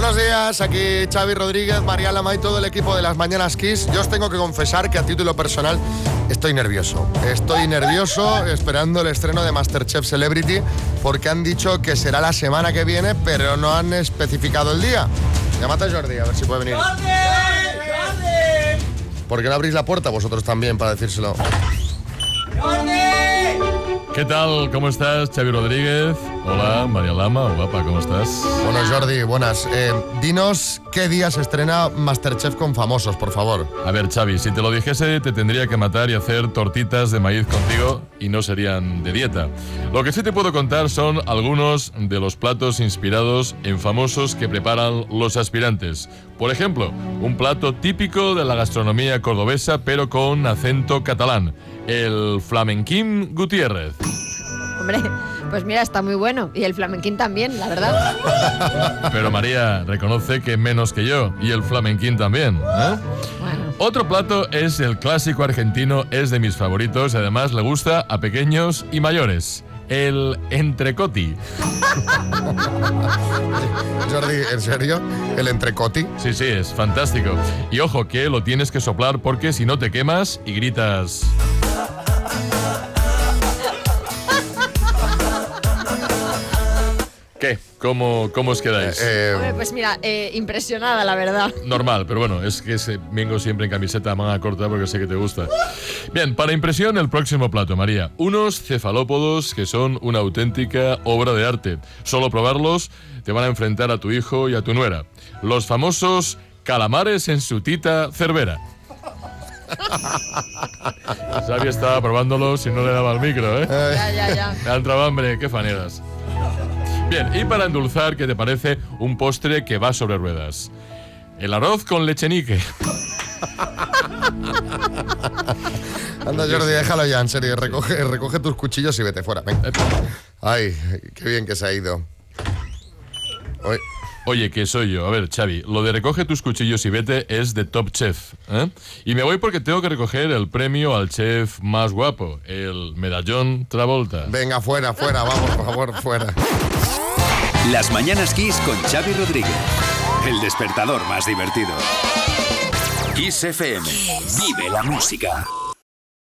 Buenos días, aquí Xavi Rodríguez, María Lama y todo el equipo de las Mañanas Kiss. Yo os tengo que confesar que a título personal estoy nervioso. Estoy nervioso esperando el estreno de MasterChef Celebrity porque han dicho que será la semana que viene, pero no han especificado el día. Llámate a Jordi, a ver si puede venir. ¡Jordi! ¿Por qué no abrís la puerta vosotros también para decírselo? ¡Jordi! ¿Qué tal? ¿Cómo estás, Xavi Rodríguez? Hola, María Lama, guapa, ¿cómo estás? Bueno, Jordi, buenas. Dinos qué día se estrena MasterChef con famosos, por favor. A ver, Xavi, si te lo dijese, te tendría que matar y hacer tortitas de maíz contigo y no serían de dieta. Lo que sí te puedo contar son algunos de los platos inspirados en famosos que preparan los aspirantes. Por ejemplo, un plato típico de la gastronomía cordobesa, pero con acento catalán. El flamenquín Gutiérrez. Hombre, pues mira, está muy bueno. Y el flamenquín también, la verdad. Pero María, reconoce que menos que yo. Y el flamenquín también, ¿eh? Bueno. Otro plato es el clásico argentino, es de mis favoritos. Además, le gusta a pequeños y mayores. El entrecoti. Jordi, ¿en serio? ¿El entrecoti? Sí, es fantástico. Y ojo que lo tienes que soplar porque si no te quemas y gritas... ¿Qué? ¿Cómo os quedáis? Hombre, pues mira, impresionada, la verdad. Normal, pero bueno, es que vengo siempre en camiseta manga corta porque sé que te gusta. Bien, para impresión, el próximo plato, María. Unos cefalópodos que son una auténtica obra de arte. Solo probarlos te van a enfrentar a tu hijo y a tu nuera. Los famosos calamares en su tita Cervera. Xavi estaba probándolos y no le daba el micro, ¿eh? Ya. Me ha entrado hambre, qué faneras. Bien, y para endulzar, ¿qué te parece un postre que va sobre ruedas? El arroz con lechenique. Anda, Jordi, déjalo ya, en serio. Recoge tus cuchillos y vete fuera. Venga. Ay, qué bien que se ha ido. Oye, que soy yo. A ver, Xavi, lo de recoge tus cuchillos y vete es de Top Chef, ¿eh? Y me voy porque tengo que recoger el premio al chef más guapo, el medallón Travolta. Venga, fuera, vamos, por favor, fuera. Las Mañanas Kiss con Xavi Rodríguez. El despertador más divertido. Kiss FM. Vive la música.